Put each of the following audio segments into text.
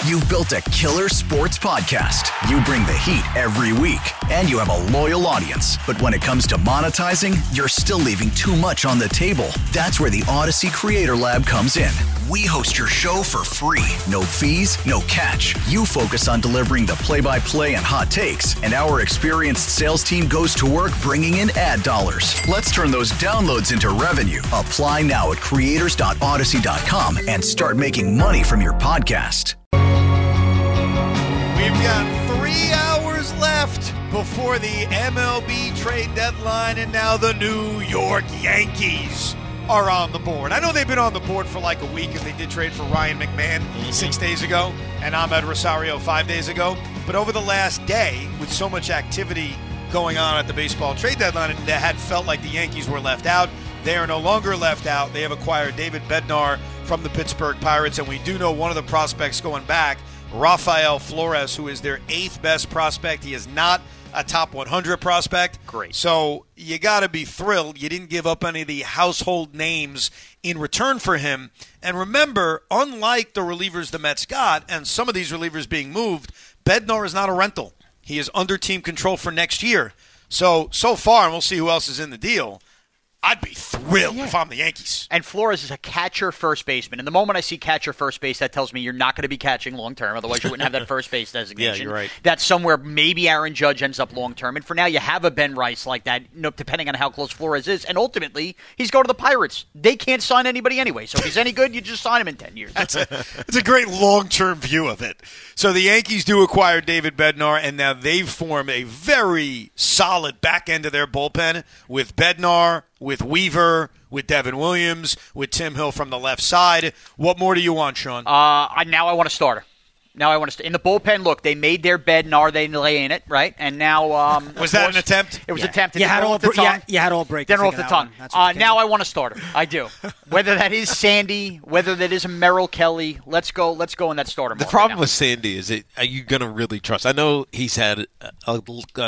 You've built a killer sports podcast. You bring the heat every week, and you have a loyal audience. But when it comes to monetizing, you're still leaving too much on the table. That's where the Odyssey Creator Lab comes in. We host your show for free. No fees, no catch. You focus on delivering the play-by-play and hot takes, and our experienced sales team goes to work bringing in ad dollars. Let's turn those downloads into revenue. Apply now at creators.odyssey.com and start making money from your podcast. We've got 3 hours left before the MLB trade deadline, and now the New York Yankees are on the board. I know they've been on the board for like a week because they did trade for Ryan McMahon 6 days ago and Ahmed Rosario 5 days ago. But over the last day, with so much activity going on at the baseball trade deadline, it had felt like the Yankees were left out. They are no longer left out. They have acquired David Bednar from the Pittsburgh Pirates, and we do know one of the prospects going back, Rafael Flores, who is their 8th best prospect. He is not a top 100 prospect. Great. So you got to be thrilled. You didn't give up any of the household names in return for him. And remember, unlike the relievers the Mets got, and some of these relievers being moved, Bednar is not a rental. He is under team control for next year. So far, and we'll see who else is in the deal, I'd be thrilled if I'm the Yankees. And Flores is a catcher first baseman. And the moment I see catcher first base, that tells me you're not going to be catching long term. Otherwise, you wouldn't have that first base designation. Yeah, you're right. That's somewhere maybe Aaron Judge ends up long term. And for now, you have a Ben Rice like that, depending on how close Flores is. And ultimately, he's going to the Pirates. They can't sign anybody anyway. So if he's any good, you just sign him in 10 years. That's a great long-term view of it. So the Yankees do acquire David Bednar, and now they've formed a very solid back end of their bullpen with Bednar, with Weaver, with Devin Williams, with Tim Hill from the left side. What more do you want, Sean? Now I want a starter. In the bullpen, look, they made their bed, and are they laying it, right? And now was that an attempt? It was an attempt. You had all break. Then off the tongue. Now I want a starter. I do. Whether that is Sandy, whether that is a Merrill Kelly, let's go in that starter. The problem with Sandy is, are you going to really trust? I know he's had a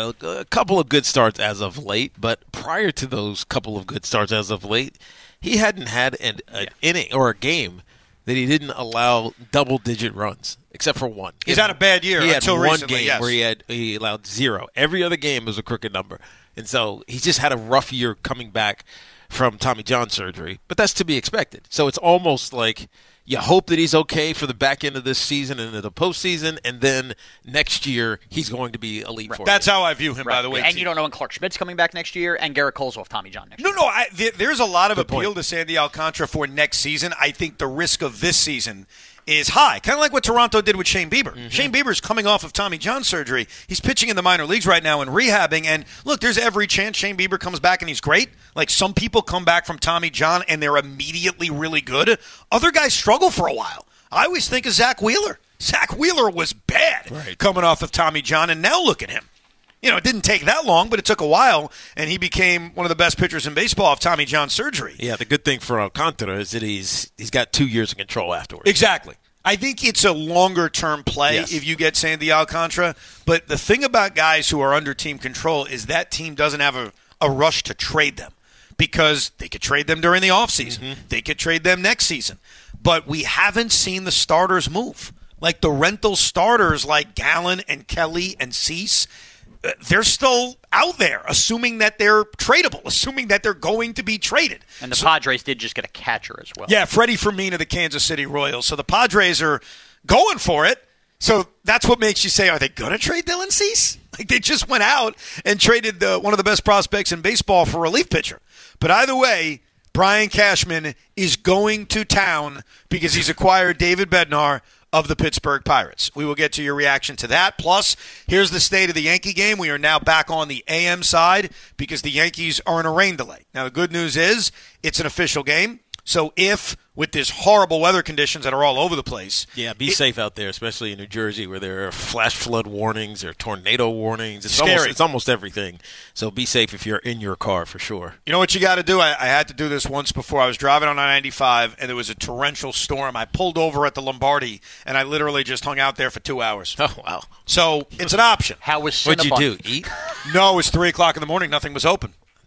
couple of good starts as of late, but prior to those couple of good starts as of late, he hadn't had an inning or a game that he didn't allow double-digit runs, except for one. He's had a bad year until recently. He had one recently, game yes. where he allowed 0. Every other game was a crooked number. And so he just had a rough year coming back from Tommy John surgery. But that's to be expected. So it's almost like you hope that he's okay for the back end of this season and into the postseason, and then next year he's going to be elite for That's how I view him, by the way. And you don't know when Clark Schmidt's coming back next year, and Garrett Cole's off Tommy John next year. No, there's a lot of appeal to Sandy Alcantara for next season. I think the risk of this season is high, kind of like what Toronto did with Shane Bieber. Mm-hmm. Shane Bieber's coming off of Tommy John surgery. He's pitching in the minor leagues right now and rehabbing, and look, there's every chance Shane Bieber comes back and he's great. Like, some people come back from Tommy John and they're immediately really good. Other guys struggle for a while. I always think of Zach Wheeler. Zach Wheeler was bad coming off of Tommy John, and now look at him. You know, it didn't take that long, but it took a while, and he became one of the best pitchers in baseball off Tommy John surgery. Yeah, the good thing for Alcantara is that he's got 2 years of control afterwards. Exactly. I think it's a longer-term play if you get Sandy Alcantara. But the thing about guys who are under team control is that team doesn't have a rush to trade them, because they could trade them during the offseason. Mm-hmm. They could trade them next season. But we haven't seen the starters move. Like the rental starters like Gallen and Kelly and Cease, they're still out there, assuming that they're tradable, assuming that they're going to be traded. And the Padres did just get a catcher as well. Yeah, Freddie Fermin of the Kansas City Royals. So the Padres are going for it. So that's what makes you say, are they going to trade Dylan Cease? Like, they just went out and traded one of the best prospects in baseball for a relief pitcher. But either way, Brian Cashman is going to town because he's acquired David Bednar of the Pittsburgh Pirates. We will get to your reaction to that. Plus, here's the state of the Yankee game. We are now back on the AM side because the Yankees are in a rain delay. Now, the good news is it's an official game. So if, with this horrible weather conditions that are all over the place. Yeah, be safe out there, especially in New Jersey where there are flash flood warnings or tornado warnings. It's almost everything. So be safe if you're in your car for sure. You know what you got to do? I had to do this once before. I was driving on I-95 and there was a torrential storm. I pulled over at the Lombardi and I literally just hung out there for 2 hours. Oh, wow. So it's an option. How was Cinnabon? What'd you do, eat? No, it was 3 o'clock in the morning. Nothing was open.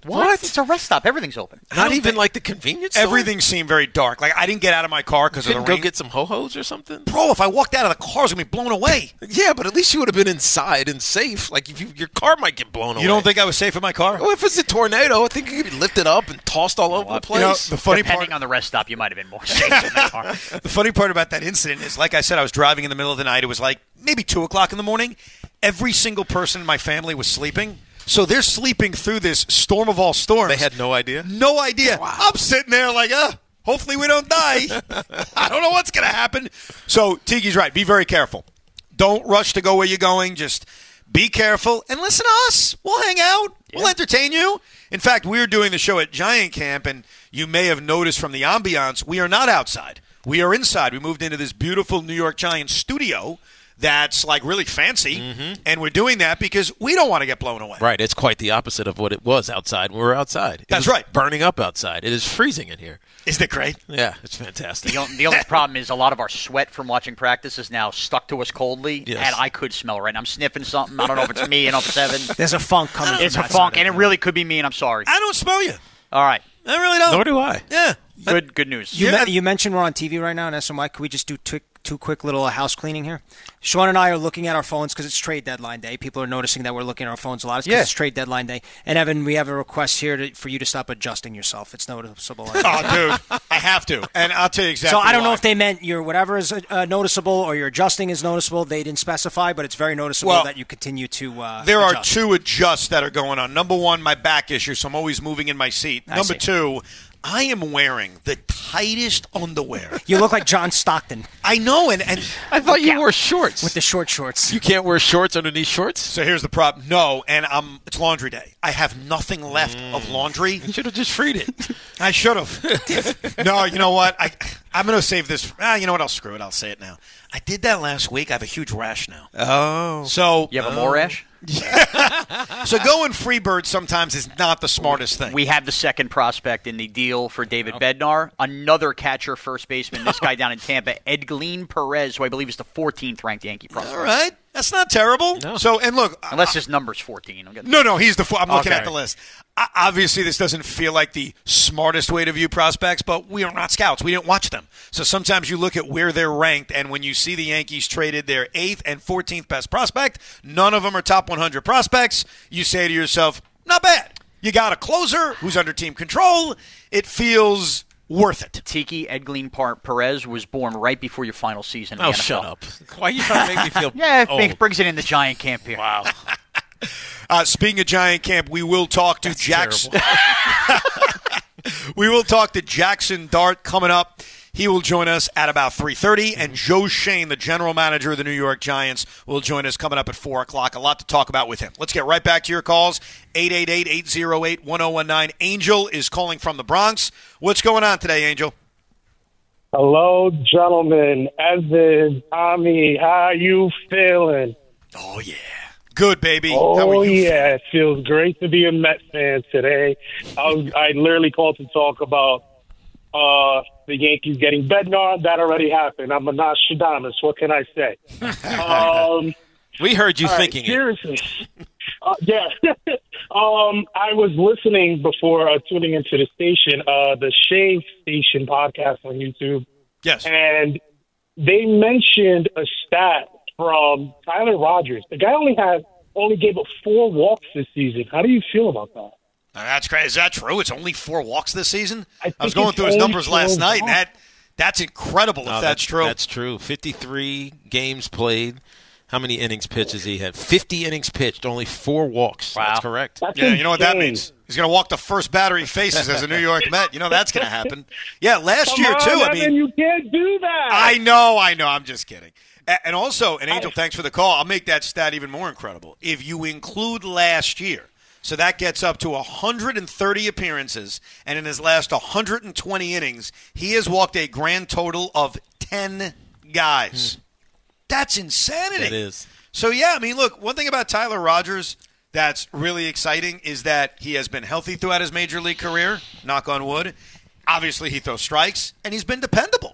What? It's a rest stop. Everything's open. Not even like the convenience store? Everything seemed very dark. Like, I didn't get out of my car because of the Couldn't rain. go get some ho-hos or something? Bro, if I walked out of the car, I was going to be blown away. Yeah, but at least you would have been inside and safe. Like, if your car might get blown away. You don't think I was safe in my car? Well, if it's a tornado, I think you could be lifted up and tossed all over the place. The funny Depending part, on the rest stop, you might have been more safe in the car. the funny part about that incident is, like I said, I was driving in the middle of the night. It was like maybe 2 o'clock in the morning. Every single person in my family was sleeping. So they're sleeping through this storm of all storms. They had no idea? No idea. Wow. I'm sitting there like, hopefully we don't die. I don't know what's going to happen. So Tiki's right. Be very careful. Don't rush to go where you're going. Just be careful and listen to us. We'll hang out. Yeah. We'll entertain you. In fact, we're doing the show at Giant Camp, and you may have noticed from the ambiance, we are not outside. We are inside. We moved into this beautiful New York Giants studio that's like really fancy, and we're doing that because we don't want to get blown away. Right. It's quite the opposite of what it was outside when we were outside. That's right. Burning up outside. It is freezing in here. Isn't it great? Yeah, it's fantastic. The only problem is a lot of our sweat from watching practice is now stuck to us coldly, Yes. and I could smell it right now. I'm sniffing something. I don't know if it's me and up 7. There's a funk coming. It's from a that funk, side and of it really could be me, and I'm sorry. I don't smell you. All right. I really don't. Nor do I. Yeah. Good news. You mentioned we're on TV right now on SMY. Could we just do two quick little house cleaning here? Sean and I are looking at our phones because it's trade deadline day. People are noticing that we're looking at our phones a lot. It's because it's trade deadline day. And Evan, we have a request here for you to stop adjusting yourself. It's noticeable. Oh, dude, I have to. And I'll tell you exactly So I don't know why. if they meant your whatever is noticeable or your adjusting is noticeable. They didn't specify, but it's very noticeable that you continue to There adjust. are 2 adjusts that are going on. Number 1, my back issue, so I'm always moving in my seat. I Number see. 2, I am wearing the tightest underwear. You look like John Stockton I know, and I thought you wore shorts. with the short shorts. You can't wear shorts underneath shorts? so here's the problem. No, and it's laundry day. I have nothing left of laundry. You should have just freed it. I should have. No, you know what? I'm going to save this. You know what? I'll screw it. I'll say it now. I did that last week. I have a huge rash now. Oh. So You have a more rash? So going Freebird sometimes is not the smartest thing. We have the second prospect in the deal for David Bednar, another catcher, first baseman, this guy down in Tampa, Edglin Perez, who I believe is the 14th ranked Yankee prospect. All right. That's not terrible. No. So, and look. Unless his number's 14. No, he's the. I'm looking Okay. at the list. Obviously, this doesn't feel like the smartest way to view prospects, but we are not scouts. We didn't watch them. So sometimes you look at where they're ranked, and when you see the Yankees traded their 8th and 14th best prospect, none of them are top 100 prospects, you say to yourself, not bad. You got a closer who's under team control. It feels worth it. Tiki Edglin Perez was born right before your final season in Oh, the NFL. shut up. Why are you trying to make me feel Yeah, old? it brings it in the Giant camp here. Wow. Speaking of Giant Camp, we will talk to That's Jackson. terrible. We will talk to Jackson Dart coming up. He will join us at about 3:30, and Joe Shane, the general manager of the New York Giants, will join us coming up at 4 o'clock. A lot to talk about with him. Let's get right back to your calls. 888-808-1019. Angel is calling from the Bronx. What's going on today, Angel? Hello, gentlemen. Evan, Tommy, how you feeling? Oh, yeah. Good, baby. How are Oh, you? yeah. It feels great to be a Met fan today. I literally called to talk about the Yankees getting Bednar. That already happened. I'm a Nostradamus. What can I say? We heard you All right, thinking it. seriously. Yeah. I was listening before tuning into the station, the Shea Station podcast on YouTube, Yes. and they mentioned a stat from Tyler Rogers. The guy only gave up 4 walks this season. How do you feel about that? That's great. Is that true? It's only 4 walks this season? I was think going it's through his only numbers last 4 night, and walks. that's incredible if that's true. That's true. 53 games played. How many innings pitched has he had? 50 innings pitched, only 4 walks. Wow. That's correct. That's Yeah, you know what that insane. means? He's going to walk the first batter he faces as a New York Met. You know that's going to happen. Yeah, last Come year, on, too. I Evan, mean, you can't do that. I know. I'm just kidding. And also, and Angel, thanks for the call. I'll make that stat even more incredible. If you include last year, so that gets up to 130 appearances, and in his last 120 innings, he has walked a grand total of 10 guys. That's insanity. It is. So, yeah, I mean, look, one thing about Tyler Rogers that's really exciting is that he has been healthy throughout his major league career, knock on wood. Obviously, he throws strikes, and he's been dependable.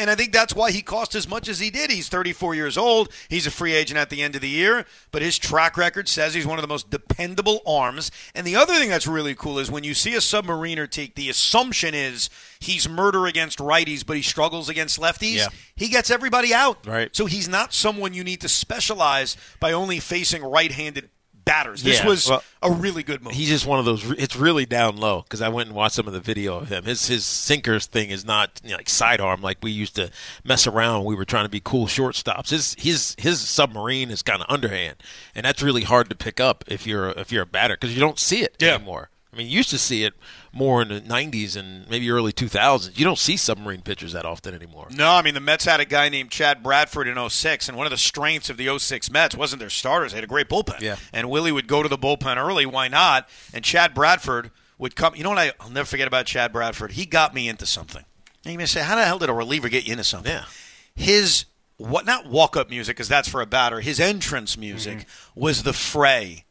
And I think that's why he cost as much as he did. He's 34 years old. He's a free agent at the end of the year. But his track record says he's one of the most dependable arms. And the other thing that's really cool is when you see a submariner take, the assumption is he's murder against righties, but he struggles against lefties. Yeah. He gets everybody out. Right. So he's not someone you need to specialize by only facing right-handed batters. This was a really good move. He's just one of those. It's really down low because I went and watched some of the video of him. His sinkers thing is not like sidearm like we used to mess around when we were trying to be cool shortstops. His submarine is kind of underhand, and that's really hard to pick up if you're a batter because you don't see it anymore. I mean, you used to see it more in the 90s and maybe early 2000s. You don't see submarine pitchers that often anymore. No, I mean, the Mets had a guy named Chad Bradford in 06, and one of the strengths of the 06 Mets wasn't their starters. They had a great bullpen. Yeah. And Willie would go to the bullpen early. Why not? And Chad Bradford would come. You know what I'll never forget about Chad Bradford? He got me into something. And you may say, how the hell did a reliever get you into something? Yeah. His, not walk-up music, because that's for a batter. His entrance music was The Fray.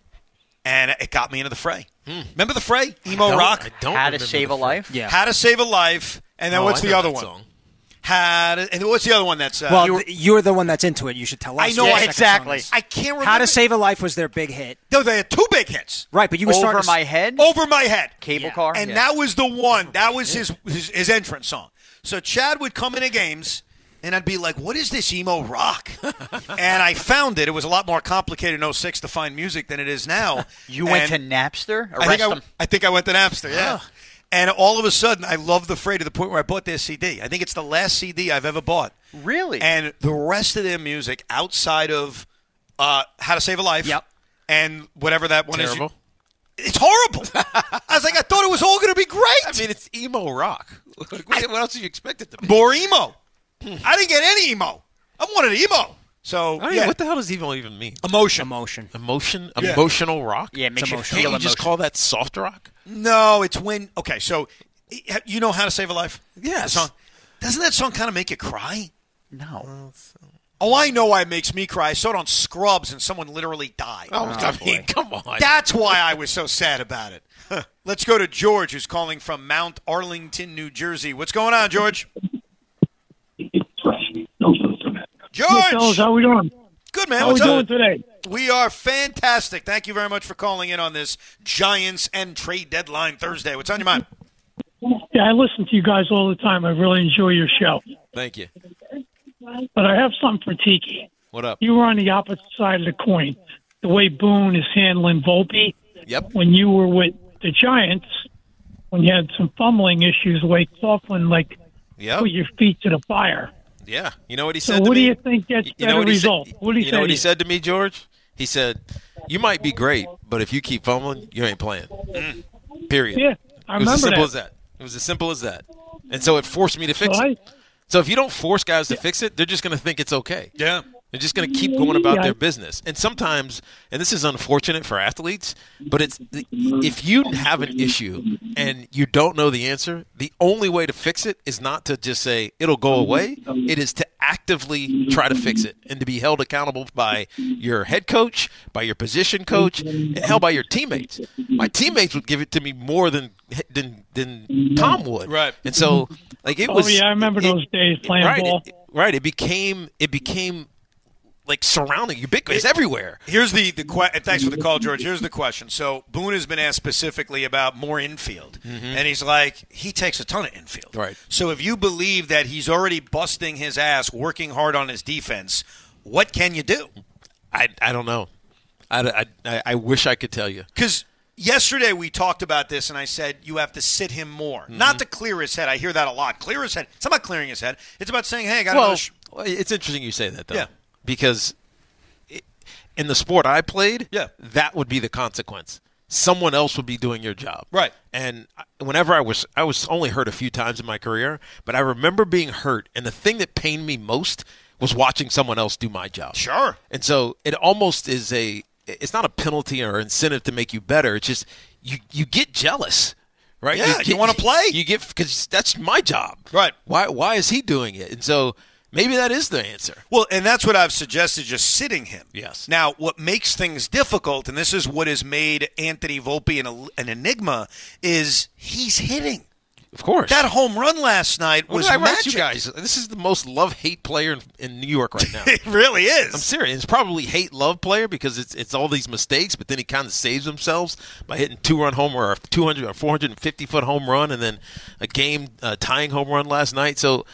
And it got me into The Fray. Remember The Fray? Emo rock? I don't How to remember Save a Life? Yeah. How to Save a Life. And then what's I the know other that one? song. And what's the other one that's... Well, you're the one that's into it. You should tell us. I know, what the I- second exactly. song is. I can't remember. How to Save a Life was their big hit. No, they had two big hits. Right, but you were starting Over to My Head? Over My Head. Cable Yeah. Car? And Yeah. that was the one. That was his entrance song. So Chad would come into games, and I'd be like, what is this emo rock? And I found it. It was a lot more complicated in 06 to find music than it is now. You went to And Napster? I think I went to Napster, yeah. And all of a sudden, I love The Fray to the point where I bought their CD. I think it's the last CD I've ever bought. Really? And the rest of their music outside of How to Save a Life and whatever that one Terrible. is. It's horrible. I was like, I thought it was all going to be great. I mean, it's emo rock. What else do you expect it to be? More emo. I didn't get any emo. I wanted emo. So, I mean, what the hell does emo even mean? Emotion. Yeah. Emotional rock? Yeah, it makes you emotional. feel Can't you just emotion. call that soft rock? No, it's when. Okay, so you know How to Save a Life? Yes. The song. Doesn't that song kind of make you cry? No. Oh, I know why it makes me cry. I saw it on Scrubs and someone literally died. I mean, come on. That's why I was so sad about it. Let's go to George, who's calling from Mount Arlington, New Jersey. What's going on, George? George! Hey, fellas, how we doing? Good, man. How we What's doing up? today? We are fantastic. Thank you very much for calling in on this Giants and trade deadline Thursday. What's on your mind? Yeah, I listen to you guys all the time. I really enjoy your show. Thank you. But I have something for Tiki. What up? You were on the opposite side of the coin. The way Boone is handling Volpe. Yep. When you were with the Giants, when you had some fumbling issues, the way Coughlin, Yep. put your feet to the fire. Yeah. You know what he So said to what do me? you think gets You know better what he result? said? What do you You know say what to he you? said to me, George? He said, "You might be great, but if you keep fumbling, you ain't playing." Period. Yeah, I It was as remember simple that. as that. It was as simple as that. And so it forced me to fix So it. So if you don't force guys to fix it, they're just going to think it's okay. Yeah. They're just going to keep going about Yeah. their business. And sometimes, and this is unfortunate for athletes, but it's if you have an issue and you don't know the answer, the only way to fix it is not to just say it'll go away. It is to actively try to fix it and to be held accountable by your head coach, by your position coach, and hell, by your teammates. My teammates would give it to me more than Tom would. Right. And so, it was. yeah, I remember those days playing ball. It became like surrounding ubiquitous everywhere. Here's the question. Thanks for the call, George. Here's the question. So Boone has been asked specifically about more infield, and he's like, he takes a ton of infield. Right. So if you believe that he's already busting his ass, working hard on his defense, what can you do? I don't know. I wish I could tell you. Because yesterday we talked about this, and I said you have to sit him more, not to clear his head. I hear that a lot. Clear his head. It's not about clearing his head. It's about saying, hey, I got another it's interesting you say that, though. Yeah. Because in the sport I played, Yeah. that would be the consequence. Someone else would be doing your job. Right. And whenever I was only hurt a few times in my career, but I remember being hurt, and the thing that pained me most was watching someone else do my job. Sure. And so it almost is it's not a penalty or incentive to make you better. It's just you get jealous, right? Yeah, you wanna play. You get, because that's my job. Right. Why is he doing it? And so maybe that is the answer. Well, and that's what I've suggested, just sitting him. Yes. Now, what makes things difficult, and this is what has made Anthony Volpe an enigma, is he's hitting. Of course. That home run last night was What did I write magic. you guys? This is the most love-hate player in New York right now. It really is. I'm serious. It's probably hate-love player because it's all these mistakes, but then he kind of saves himself by hitting 2-run homer or 200 or 450-foot home run, and then a game-tying home run last night. So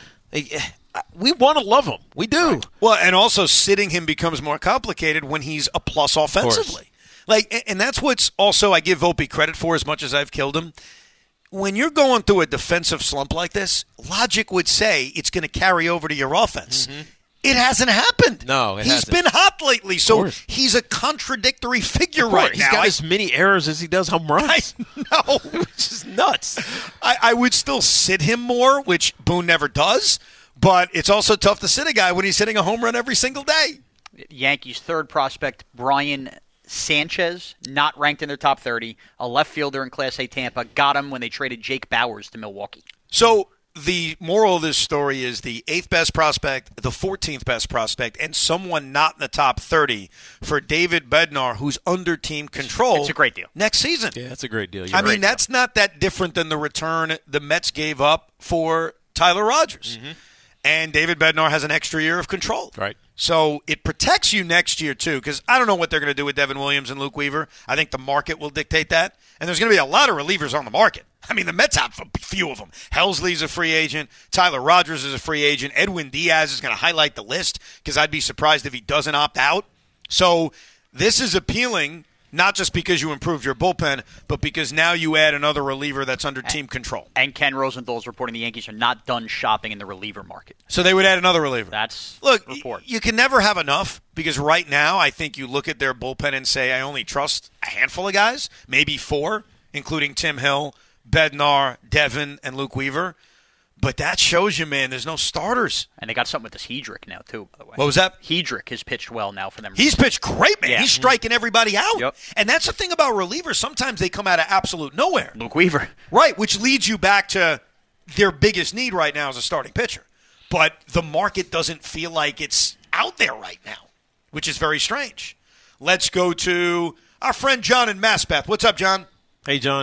we want to love him. We do. Right. Well, and also sitting him becomes more complicated when he's a plus offensively. And that's what's also I give Volpe credit for as much as I've killed him. When you're going through a defensive slump like this, logic would say it's going to carry over to your offense. Mm-hmm. It hasn't happened. No, it hasn't. He's been hot lately, so he's a contradictory figure right now. He's got as many errors as he does home runs. I know. Which is nuts. I would still sit him more, which Boone never does, but it's also tough to sit a guy when he's hitting a home run every single day. Yankees' third prospect, Brian Sanchez, not ranked in their top 30, a left fielder in Class A Tampa, got him when they traded Jake Bowers to Milwaukee. So the moral of this story is the 8th best prospect, the 14th best prospect, and someone not in the top 30 for David Bednar, who's under team control. It's a great deal. Next season. Yeah, that's a great deal. I mean, that's not that different than the return the Mets gave up for Tyler Rogers. Mm-hmm. And David Bednar has an extra year of control. Right. So it protects you next year, too, because I don't know what they're going to do with Devin Williams and Luke Weaver. I think the market will dictate that. And there's going to be a lot of relievers on the market. I mean, the Mets have a few of them. Helsley's a free agent. Tyler Rogers is a free agent. Edwin Diaz is going to highlight the list because I'd be surprised if he doesn't opt out. So this is appealing, not just because you improved your bullpen, but because now you add another reliever that's under team control. And Ken Rosenthal's reporting the Yankees are not done shopping in the reliever market. So they would add another reliever. That's Look, the report. You can never have enough because right now I think you look at their bullpen and say, I only trust a handful of guys, maybe 4, including Tim Hill, Bednar, Devin, and Luke Weaver. But that shows you, man, there's no starters. And they got something with this Hedrick now, too, by the way. What was that? Hedrick has pitched well now for them. He's pitched great, man. Yeah. He's striking everybody out. Yep. And that's the thing about relievers. Sometimes they come out of absolute nowhere. Luke Weaver. Right, which leads you back to their biggest need right now as a starting pitcher. But the market doesn't feel like it's out there right now, which is very strange. Let's go to our friend John in Maspeth. What's up, John? Hey, John.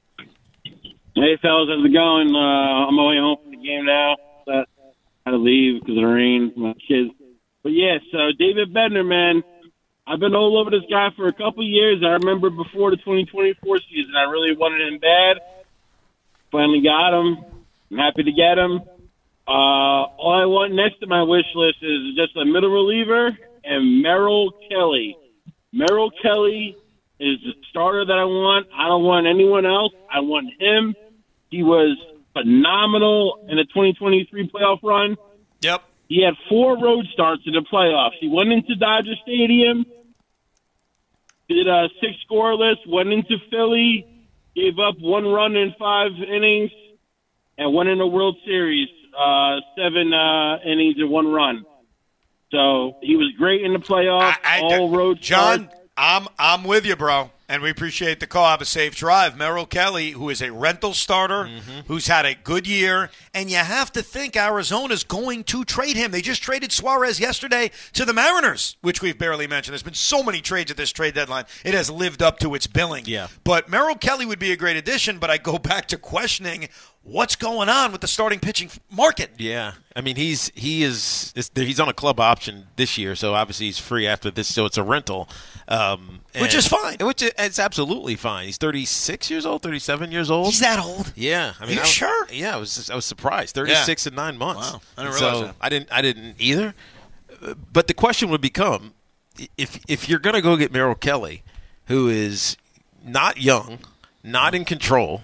Hey, fellas, how's it going? I'm on my way home from the game now. I had to leave because of the rain, my kids. But, yeah, so David Bednar, man, I've been all over this guy for a couple of years. I remember before the 2024 season, I really wanted him bad. Finally got him. I'm happy to get him. All I want next to my wish list is just a middle reliever and Merrill Kelly. Merrill Kelly is the starter that I want. I don't want anyone else. I want him. He was phenomenal in the 2023 playoff run. Yep. He had 4 road starts in the playoffs. He went into Dodger Stadium, did 6 scoreless, went into Philly, gave up 1 run in 5 innings, and won in the World Series, 7 innings and 1 run. So he was great in the playoffs. All road John, starts. I'm with you, bro. And we appreciate the call. Have a safe drive. Merrill Kelly, who is a rental starter, who's had a good year. And you have to think Arizona's going to trade him. They just traded Suarez yesterday to the Mariners, which we've barely mentioned. There's been so many trades at this trade deadline. It has lived up to its billing. Yeah. But Merrill Kelly would be a great addition, but I go back to questioning what's going on with the starting pitching market. Yeah. I mean, he's on a club option this year, so obviously he's free after this, so it's a rental. Which is fine. Which is absolutely fine. He's 36 years old, 37 years old. He's that old? Yeah. I mean, Are you sure? Yeah, I was surprised. 36 in 9 months. Wow. I didn't realize that. I didn't either. But the question would become, if you're going to go get Merrill Kelly, who is not young, not in control,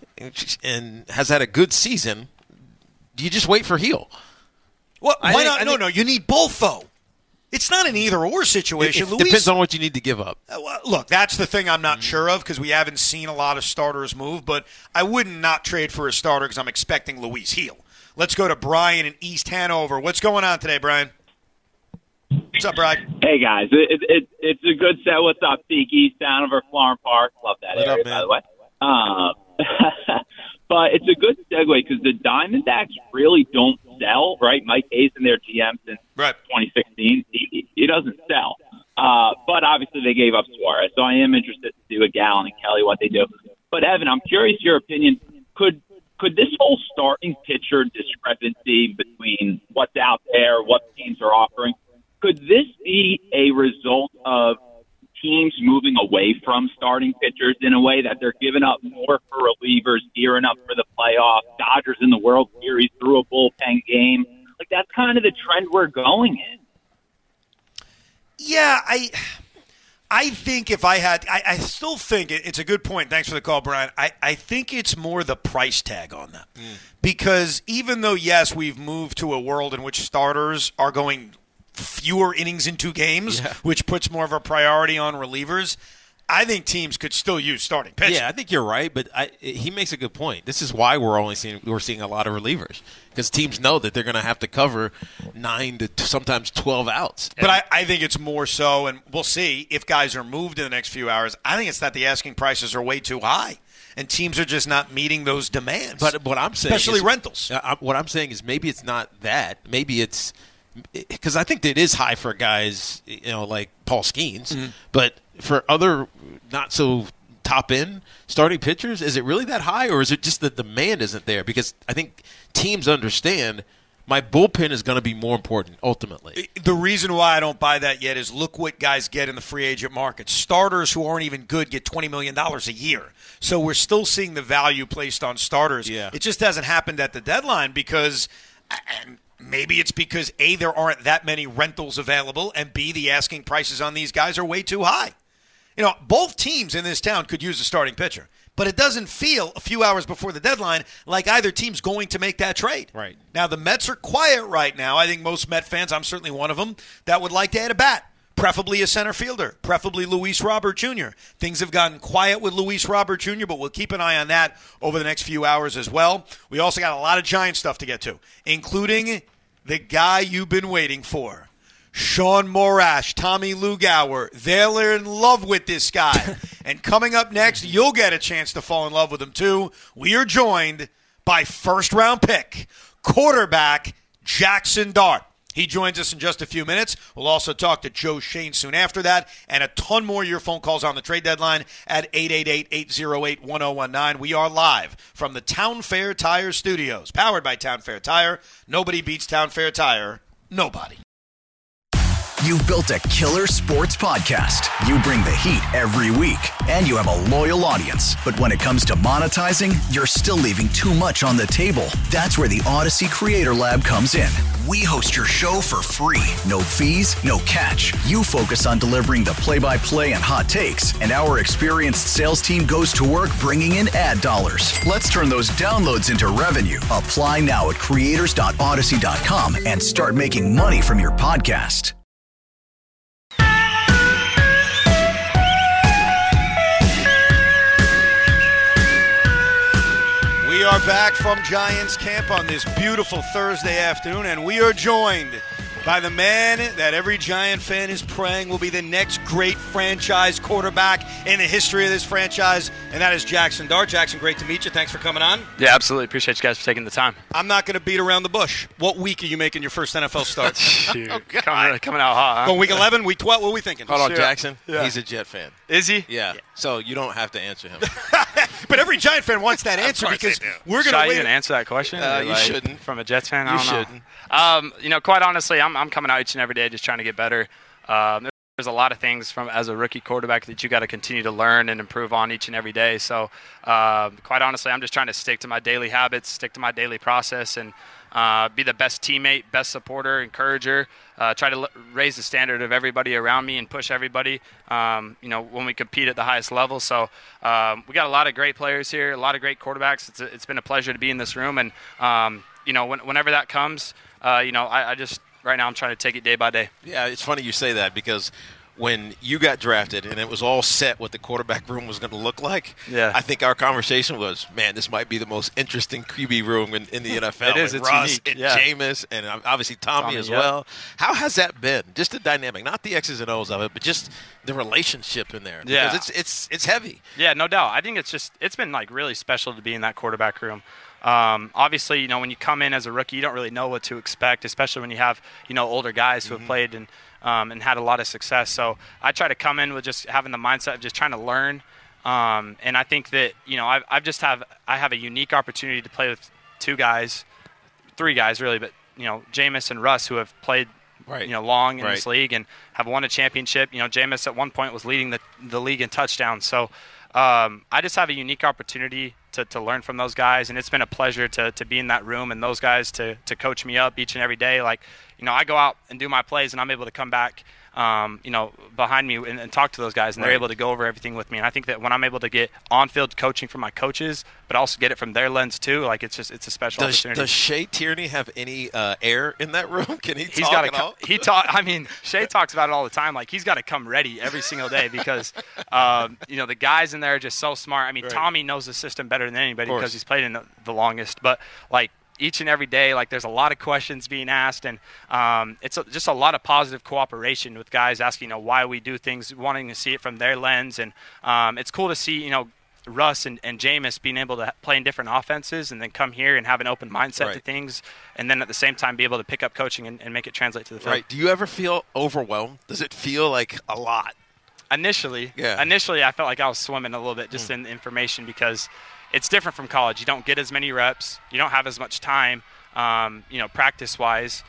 and has had a good season, do you just wait for Heel? Why not? No, you need both, though. It's not an either-or situation. It depends on what you need to give up. Look, that's the thing I'm not sure of because we haven't seen a lot of starters move, but I wouldn't not trade for a starter because I'm expecting Luis Heel. Let's go to Brian in East Hanover. What's going on today, Brian? What's up, Brian? Hey, guys. It's a good set. What's up, Peak East Hanover, Florham Park? Love that What area, up, man? by the way. But it's a good segue because the Diamondbacks really don't sell, right? Mike Hazen, their GM since 2016, he doesn't sell. But obviously they gave up Suarez, so I am interested to see with Gallen and Kelly what they do. But, Evan, I'm curious your opinion. Could could this whole starting pitcher discrepancy between what's out there, what teams are offering, could this be a result of teams moving away from starting pitchers in a way that they're giving up more for relievers, gearing up for the playoffs? Dodgers in the World Series threw a bullpen game. Like, that's kind of the trend we're going in. Yeah, I think if I had – I still think it's a good point. Thanks for the call, Brian. I think it's more the price tag on them. Because even though, yes, we've moved to a world in which starters are going fewer innings in 2 games, which puts more of a priority on relievers, I think teams could still use starting pitching. Yeah, I think you're right, but he makes a good point. This is why we're seeing a lot of relievers, because teams know that they're going to have to cover 9 to sometimes 12 outs. But I think it's more so, and we'll see if guys are moved in the next few hours. I think it's that the asking prices are way too high, and teams are just not meeting those demands. But what I'm saying, especially rentals. What I'm saying is maybe it's not that. Maybe it's because I think that it is high for guys, like Paul Skeens, but for other not so top end starting pitchers, is it really that high, or is it just the demand isn't there? Because I think teams understand my bullpen is going to be more important ultimately. The reason why I don't buy that yet is look what guys get in the free agent market. Starters who aren't even good get $20 million a year. So we're still seeing the value placed on starters. Yeah. It just hasn't happened at the deadline because maybe it's because, A, there aren't that many rentals available, and B, the asking prices on these guys are way too high. Both teams in this town could use a starting pitcher, but it doesn't feel a few hours before the deadline like either team's going to make that trade. Right. Now, the Mets are quiet right now. I think most Met fans, I'm certainly one of them, that would like to add a bat, preferably a center fielder, preferably Luis Robert Jr. Things have gotten quiet with Luis Robert Jr., but we'll keep an eye on that over the next few hours as well. We also got a lot of Giant stuff to get to, including the guy you've been waiting for. Sean Morash, Tommy Lugauer, they're in love with this guy. And coming up next, you'll get a chance to fall in love with him too. We are joined by first-round pick, quarterback Jackson Dart. He joins us in just a few minutes. We'll also talk to Joe Shane soon after that, and a ton more of your phone calls on the trade deadline at 888-808-1019. We are live from the Town Fair Tire Studios, powered by Town Fair Tire. Nobody beats Town Fair Tire. Nobody. You've built a killer sports podcast. You bring the heat every week, and you have a loyal audience. But when it comes to monetizing, you're still leaving too much on the table. That's where the Odyssey Creator Lab comes in. We host your show for free. No fees, no catch. You focus on delivering the play-by-play and hot takes, and our experienced sales team goes to work bringing in ad dollars. Let's turn those downloads into revenue. Apply now at creators.odyssey.com and start making money from your podcast. We are back from Giants camp on this beautiful Thursday afternoon, and we are joined by the man that every Giant fan is praying will be the next great franchise quarterback in the history of this franchise, and that is Jackson Dart. Jackson, great to meet you. Thanks for coming on. Yeah, absolutely. Appreciate you guys for taking the time. I'm not going to beat around the bush. What week are you making your first NFL start? Coming out hot, huh? Going week 11, week 12, what are we thinking? Hold on, Jackson. Yeah. He's a Jet fan. Is he? Yeah. So you don't have to answer him. But every Giant fan wants that answer because we're going to wait. Should I even answer that question? You shouldn't. From a Jets fan? You shouldn't. Quite honestly, I'm coming out each and every day just trying to get better. There's a lot of things as a rookie quarterback that you got to continue to learn and improve on each and every day. So quite honestly, I'm just trying to stick to my daily habits, stick to my daily process, and be the best teammate, best supporter, encourager, try to raise the standard of everybody around me and push everybody, when we compete at the highest level. So we got a lot of great players here, a lot of great quarterbacks. It's been a pleasure to be in this room. And, whenever that comes, I just right now I'm trying to take it day by day. Yeah, it's funny you say that because when you got drafted and it was all set what the quarterback room was going to look like, I think our conversation was, man, this might be the most interesting QB room in the NFL. It is. With it's Russ unique. and Jameis and obviously Tommy as well. How has that been? Just the dynamic, not the X's and O's of it, but just the relationship in there. Because it's heavy. Yeah, no doubt. I think it's been like really special to be in that quarterback room. Obviously, when you come in as a rookie, you don't really know what to expect, especially when you have, older guys who have played and had a lot of success. So I try to come in with just having the mindset of just trying to learn, And I think that, I have a unique opportunity to play with three guys really, but, Jameis and Russ, who have played, long in this league and have won a championship. Jameis at one point was leading the league in touchdowns. So I just have a unique opportunity to learn from those guys, and it's been a pleasure to be in that room and those guys to coach me up each and every day. Like, I go out and do my plays, and I'm able to come back behind me and talk to those guys, and they're able to go over everything with me. And I think that when I'm able to get on-field coaching from my coaches, but also get it from their lens too, like it's a special opportunity. Does Shea Tierney have any air in that room? Can he talk at all? Shea talks about it all the time. Like, he's got to come ready every single day because, the guys in there are just so smart. I mean, Tommy knows the system better than anybody because he's played in the longest. But, like, each and every day, like, there's a lot of questions being asked, and it's just a lot of positive cooperation with guys asking, why we do things, wanting to see it from their lens. And it's cool to see, Russ and Jameis being able to play in different offenses and then come here and have an open mindset to things, and then at the same time be able to pick up coaching and make it translate to the field. Right. Do you ever feel overwhelmed? Does it feel like a lot? Initially, I felt like I was swimming a little bit just in information because it's different from college. You don't get as many reps. You don't have as much time, practice-wise.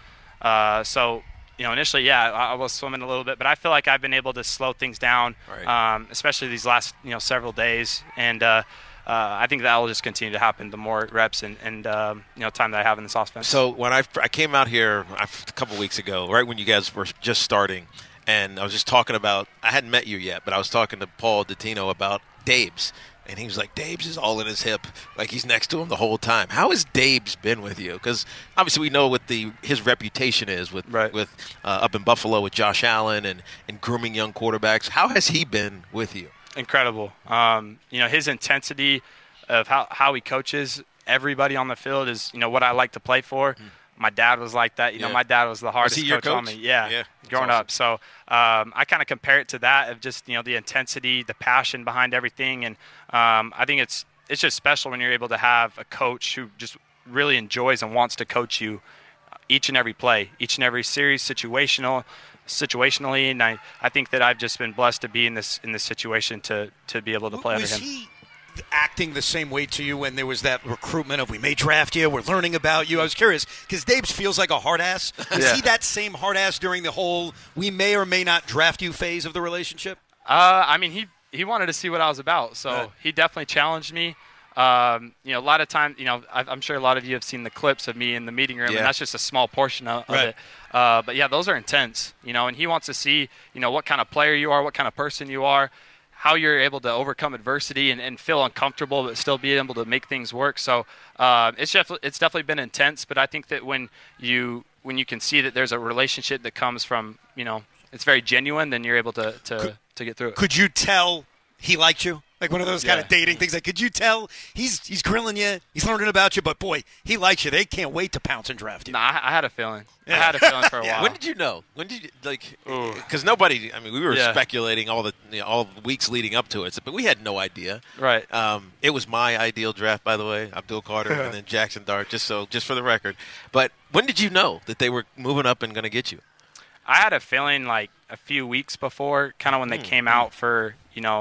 So, initially, I was swimming a little bit. But I feel like I've been able to slow things down, especially these last, several days. And I think that will just continue to happen the more reps and time that I have in this offense. So when I came out here a couple weeks ago, right when you guys were just starting, and I was just talking about – I hadn't met you yet, but I was talking to Paul Dottino about Dabes. And he was like, Dabes is all in his hip. Like, he's next to him the whole time. How has Dabes been with you? Because obviously we know what his reputation is with up in Buffalo with Josh Allen and grooming young quarterbacks. How has he been with you? Incredible. His intensity of how he coaches everybody on the field is, what I like to play for. My dad was like that. My dad was the hardest coach on me. Yeah, growing up. So I kind of compare it to that of just, the intensity, the passion behind everything. And I think it's just special when you're able to have a coach who just really enjoys and wants to coach you each and every play, each and every series, situationally. And I think that I've just been blessed to be in this situation to be able to play under him. Was he acting the same way to you when there was that recruitment of we may draft you, we're learning about you? I was curious because Dabes feels like a hard ass. Was he that same hard ass during the whole we may or may not draft you phase of the relationship? He wanted to see what I was about, so he definitely challenged me. A lot of times, I'm sure a lot of you have seen the clips of me in the meeting room, and that's just a small portion of it. But those are intense, and he wants to see, what kind of player you are, what kind of person you are, how you're able to overcome adversity and feel uncomfortable but still be able to make things work. So it's definitely been intense, but I think that when you can see that there's a relationship that comes from, it's very genuine, then you're able to get through it. Could you tell he liked you? Like one of those kind of dating things. Like, could you tell he's grilling you, he's learning about you, but boy, he likes you. They can't wait to pounce and draft you. No, I had a feeling. I had a feeling for a while. When did you know? When did you because nobody? I mean, we were speculating all the weeks leading up to it, but we had no idea. Right. It was my ideal draft, by the way. Abdul Carter and then Jackson Dart. Just for the record. But when did you know that they were moving up and going to get you? I had a feeling like a few weeks before, kind of when they came out for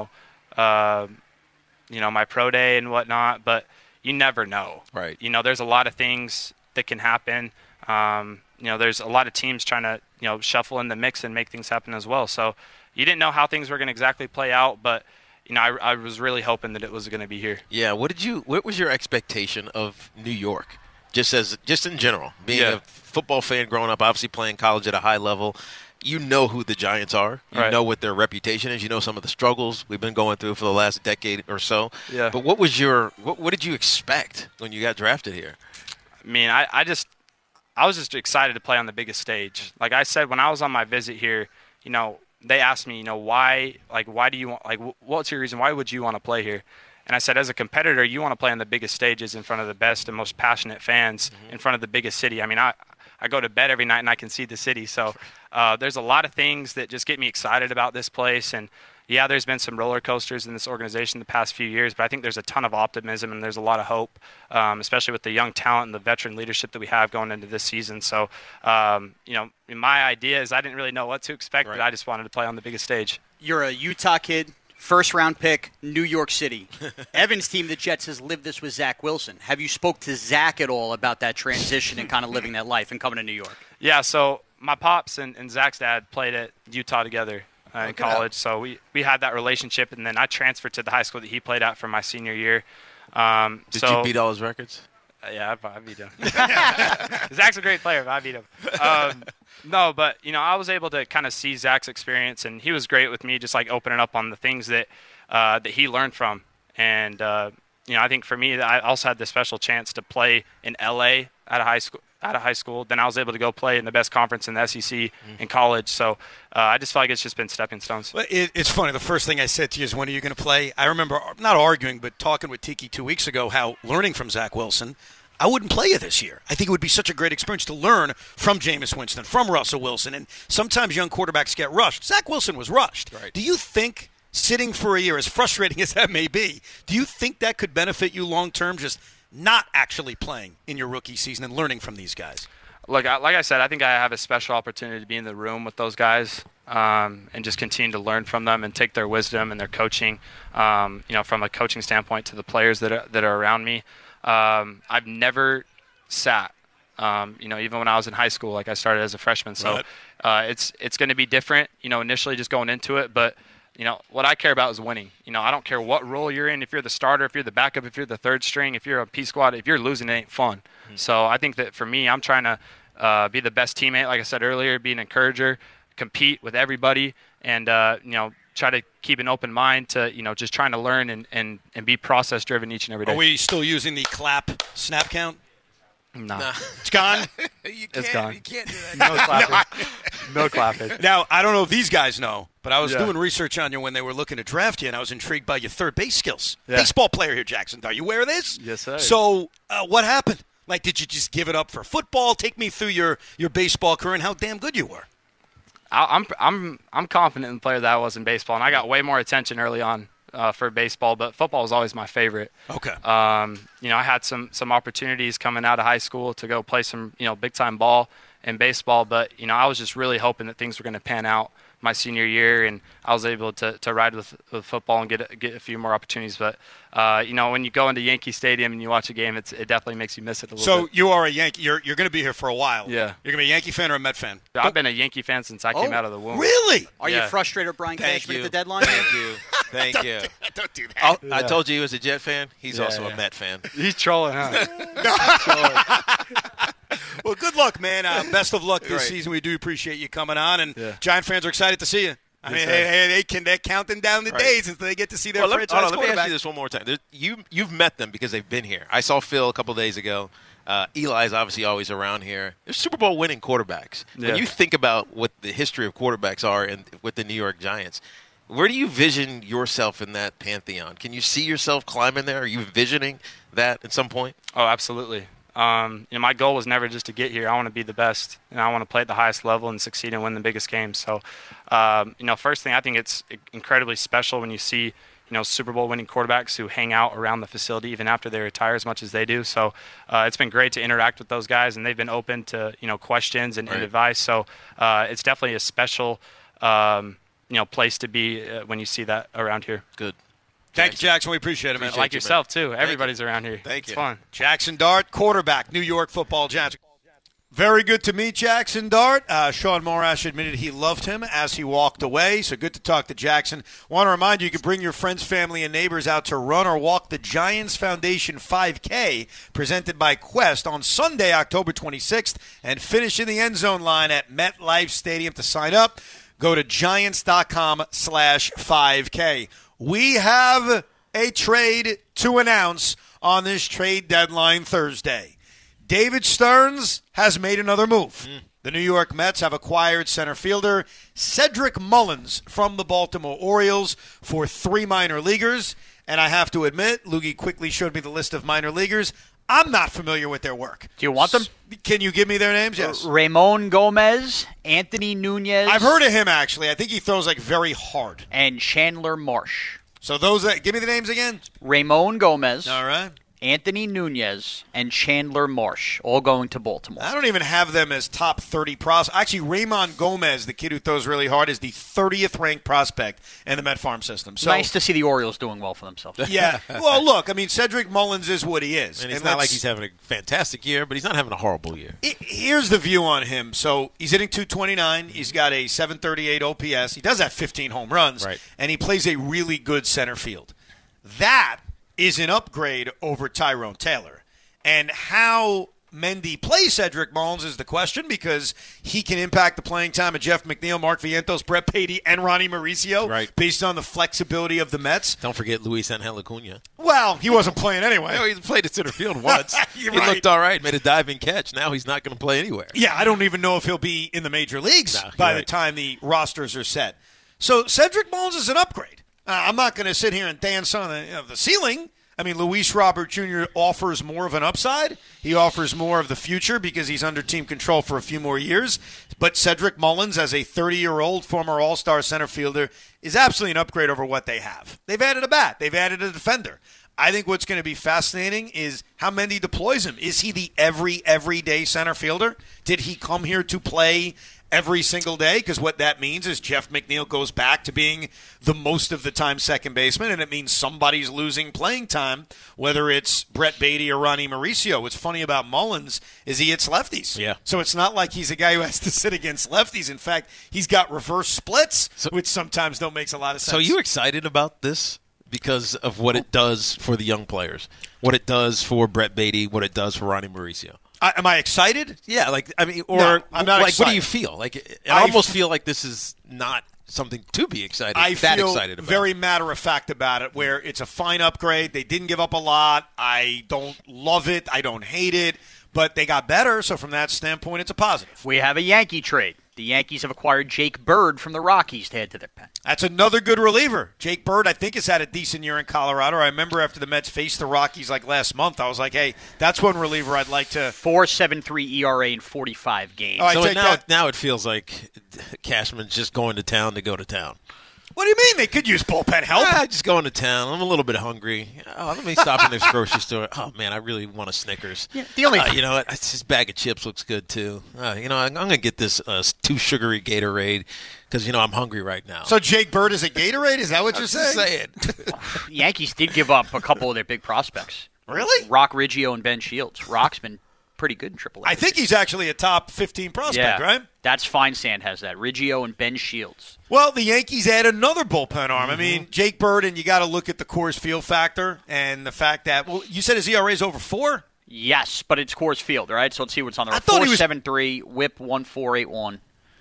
my pro day and whatnot, but you never know. Right. There's a lot of things that can happen. There's a lot of teams trying to, shuffle in the mix and make things happen as well. So you didn't know how things were going to exactly play out, but, I was really hoping that it was going to be here. Yeah. What was your expectation of New York? Just in general, being a football fan growing up, obviously playing college at a high level, you know who the Giants are. You know what their reputation is. You know some of the struggles we've been going through for the last decade or so. Yeah. But what did you expect when you got drafted here? I mean, I was just excited to play on the biggest stage. Like I said, when I was on my visit here, they asked me, why do you want, what's your reason? Why would you want to play here? And I said, as a competitor, you want to play on the biggest stages in front of the best and most passionate fans in front of the biggest city. I mean, I go to bed every night and I can see the city. So there's a lot of things that just get me excited about this place. And, there's been some roller coasters in this organization the past few years, but I think there's a ton of optimism and there's a lot of hope, especially with the young talent and the veteran leadership that we have going into this season. So, my idea is I didn't really know what to expect, but I just wanted to play on the biggest stage. You're a Utah kid First-round pick, New York City. Evan's team, the Jets, has lived this with Zach Wilson. Have you spoke to Zach at all about that transition and kind of living that life and coming to New York? Yeah, so my pops and Zach's dad played at Utah together in college. So we had that relationship, and then I transferred to the high school that he played at for my senior year. Did you beat all his records? Yeah, I beat him. Zach's a great player, but I beat him. No, but, I was able to kind of see Zach's experience, and he was great with me, just like opening up on the things that he learned from. And, I think for me, I also had the special chance to play in L.A. out of high school. Then I was able to go play in the best conference in the SEC in college. So I just feel like it's just been stepping stones. Well, it's funny. The first thing I said to you is, when are you going to play? I remember not arguing, but talking with Tiki 2 weeks ago, how learning from Zach Wilson, I wouldn't play you this year. I think it would be such a great experience to learn from Jameis Winston, from Russell Wilson. And sometimes young quarterbacks get rushed. Zach Wilson was rushed. Right. Do you think sitting for a year, as frustrating as that may be, do you think that could benefit you long term, just not actually playing in your rookie season and learning from these guys? Look, like I said, I think I have a special opportunity to be in the room with those guys and just continue to learn from them and take their wisdom and their coaching, from a coaching standpoint, to the players that are around me. I've never sat, even when I was in high school, like I started as a freshman. So it's going to be different, initially just going into it. But, what I care about is winning. I don't care what role you're in. If you're the starter, if you're the backup, if you're the third string, if you're a P squad, if you're losing, it ain't fun. Mm-hmm. So I think that for me, I'm trying to be the best teammate, like I said earlier, be an encourager, compete with everybody, and, try to keep an open mind to, just trying to learn and be process-driven each and every day. Are we still using the clap snap count? No. It's gone? It's gone. You can't do that. No clapping. Now, I don't know if these guys know, but I was doing research on you when they were looking to draft you, and I was intrigued by your third base skills. Yeah. Baseball player here, Jackson. Are you aware of this? Yes, sir. So what happened? Like, did you just give it up for football? Take me through your baseball career and how damn good you were. I'm confident in the player that I was in baseball, and I got way more attention early on for baseball, but football was always my favorite. Okay. I had some opportunities coming out of high school to go play some big time ball in baseball, but I was just really hoping that things were going to pan out my senior year, and I was able to ride with football and get a few more opportunities. But when you go into Yankee Stadium and you watch a game, it definitely makes you miss it a little bit. So you are a Yankee. You're going to be here for a while. Yeah. You're going to be a Yankee fan or a Met fan? I've been a Yankee fan since I came out of the womb. Really? Are you frustrated with Brian Cashman at the deadline? Thank you. Don't do that. I told you he was a Jet fan. He's also a Met fan. He's trolling, huh? Well, good luck, man. Best of luck this season. We do appreciate you coming on, and Giant fans are excited to see you. I mean, they're counting down the days until they get to see their franchise quarterback. Let me ask you this one more time. You've met them because they've been here. I saw Phil a couple days ago. Eli's obviously always around here. They're Super Bowl winning quarterbacks. When you think about what the history of quarterbacks are with the New York Giants, where do you vision yourself in that pantheon? Can you see yourself climbing there? Are you envisioning that at some point? Oh, absolutely. My goal was never just to get here. I want to be the best, and I want to play at the highest level and succeed and win the biggest games. So, first thing, I think it's incredibly special when you see, Super Bowl winning quarterbacks who hang out around the facility even after they retire as much as they do. So, it's been great to interact with those guys, and they've been open to, questions and advice. So, it's definitely a special, place to be when you see that around here. Good. Thank you, Jackson. We appreciate it, man. Like yourself, too. Everybody's around here. Thank you. It's fun. Jackson Dart, quarterback, New York Football Giants. Very good to meet Jackson Dart. Sean Morash admitted he loved him as he walked away, so good to talk to Jackson. Want to remind you can bring your friends, family, and neighbors out to run or walk the Giants Foundation 5K presented by Quest on Sunday, October 26th, and finish in the end zone line at MetLife Stadium. To sign up, go to Giants.com/5K. We have a trade to announce on this trade deadline Thursday. David Stearns has made another move. The New York Mets have acquired center fielder Cedric Mullins from the Baltimore Orioles for 3 minor leaguers. And I have to admit, Loogie quickly showed me the list of minor leaguers. I'm not familiar with their work. Do you want them? Can you give me their names? Yes. Ramon Gomez, Anthony Nunez. I've heard of him, actually. I think he throws very hard. And Chandler Marsh. So give me the names again. Ramon Gomez. All right. Anthony Nunez, and Chandler Marsh, all going to Baltimore. I don't even have them as top 30 prospects. Actually, Raymond Gomez, the kid who throws really hard, is the 30th ranked prospect in the Met Farm system. So, nice to see the Orioles doing well for themselves. Yeah. Well, look, I mean, Cedric Mullins is what he is. And it's not like he's having a fantastic year, but he's not having a horrible year. Here's the view on him. So he's hitting .229. He's got a .738 OPS. He does have 15 home runs. Right. And he plays a really good center field. That is an upgrade over Tyrone Taylor. And how Mendy plays Cedric Mullins is the question, because he can impact the playing time of Jeff McNeil, Mark Vientos, Brett Beatty, and Ronnie Mauricio based on the flexibility of the Mets. Don't forget Luis Angel Acuna. Well, he wasn't playing anyway. No, he played at center field once. He right. looked all right, made a diving catch. Now he's not going to play anywhere. Yeah, I don't even know if he'll be in the major leagues by the time the rosters are set. So Cedric Mullins is an upgrade. I'm not going to sit here and dance on the ceiling. I mean, Luis Robert Jr. offers more of an upside. He offers more of the future because he's under team control for a few more years. But Cedric Mullins, as a 30-year-old former All-Star center fielder, is absolutely an upgrade over what they have. They've added a bat. They've added a defender. I think what's going to be fascinating is how Mendy deploys him. Is he the everyday center fielder? Did he come here to play every single day? Because what that means is Jeff McNeil goes back to being the most of the time second baseman, and it means somebody's losing playing time, whether it's Brett Beatty or Ronnie Mauricio. What's funny about Mullins is he hits lefties. Yeah. So it's not like he's a guy who has to sit against lefties. In fact, he's got reverse splits, which sometimes don't make a lot of sense. So are you excited about this because of what it does for the young players, what it does for Brett Beatty, what it does for Ronnie Mauricio? Am I excited? Yeah, No, I'm not like, excited. what do you feel? Like, I almost feel like this is not something to be excited. I feel excited about. very matter of fact about it, where it's a fine upgrade. They didn't give up a lot. I don't love it. I don't hate it, but they got better. So from that standpoint, it's a positive. We have a Yankee trade. The Yankees have acquired Jake Bird from the Rockies to add to their pen. That's another good reliever. Jake Bird, I think, has had a decent year in Colorado. I remember after the Mets faced the Rockies like last month, I was like, hey, that's one reliever I'd like to. 4.73 ERA in 45 games. Oh, So now it feels like Cashman's just going to town to go to town. What do you mean? They could use bullpen help. Just going to town. I'm a little bit hungry. Let me stop in this grocery store. Oh, man, I really want a Snickers. Yeah, the only you know what? This bag of chips looks good, too. I'm going to get this too sugary Gatorade because, I'm hungry right now. So Jake Bird is a Gatorade? Is that what you're saying? Yankees did give up a couple of their big prospects. Really? Rock Riggio and Ben Shields. Rock's been pretty good in AAA. I think he's actually a top 15 prospect, right? That's Feinsand has that. Riggio and Ben Shields. Well, the Yankees add another bullpen arm. I mean, Jake Bird, and you got to look at the Coors Field factor and the fact that, you said his ERA is over 4? Yes, but it's Coors Field, right? So let's see what's on there. 4.73, whip 1.481,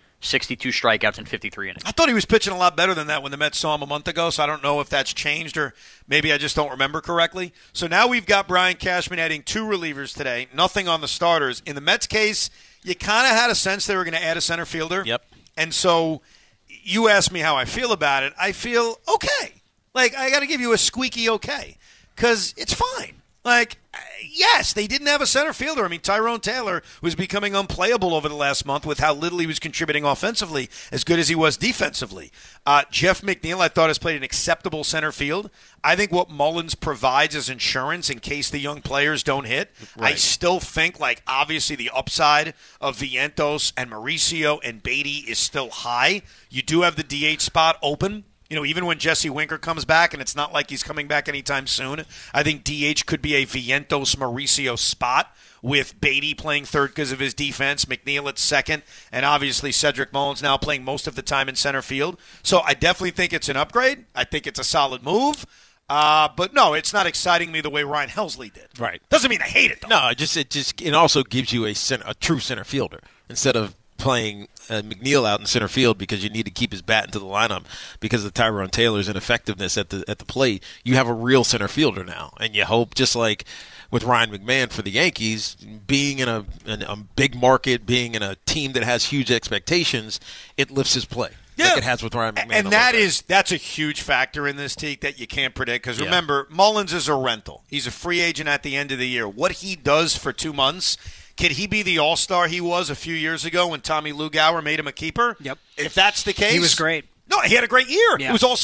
62 strikeouts in 53 innings. I thought he was pitching a lot better than that when the Mets saw him a month ago, so I don't know if that's changed or maybe I just don't remember correctly. So now we've got Brian Cashman adding 2 relievers today, nothing on the starters. In the Mets case, you kind of had a sense they were going to add a center fielder. Yep. And so you asked me how I feel about it. I feel okay. Like, I got to give you a squeaky okay because it's fine. Like, yes, they didn't have a center fielder. I mean, Tyrone Taylor was becoming unplayable over the last month with how little he was contributing offensively, as good as he was defensively. Jeff McNeil, I thought, has played an acceptable center field. I think what Mullins provides is insurance in case the young players don't hit. Right. I still think, obviously the upside of Vientos and Mauricio and Beatty is still high. You do have the DH spot open. Even when Jesse Winker comes back, and it's not like he's coming back anytime soon, I think DH could be a Vientos-Mauricio spot with Beatty playing third because of his defense, McNeil at second, and obviously Cedric Mullins now playing most of the time in center field. So I definitely think it's an upgrade. I think it's a solid move. But no, it's not exciting me the way Ryan Helsley did. Right. Doesn't mean I hate it, though. No, it also gives you a true center fielder instead of playing McNeil out in center field because you need to keep his bat into the lineup because of Tyrone Taylor's ineffectiveness at the plate. You have a real center fielder now, and you hope, just like with Ryan McMahon for the Yankees, being in a big market, being in a team that has huge expectations, it lifts his play. Yeah. Like it has with Ryan McMahon. And that's a huge factor in this, Teak, that you can't predict. Because remember, Mullins is a rental. He's a free agent at the end of the year. What he does for 2 months, could he be the all-star he was a few years ago when Tommy Lugauer made him a keeper? Yep. If that's the case. He was great. No, he had a great year. Yeah. It was also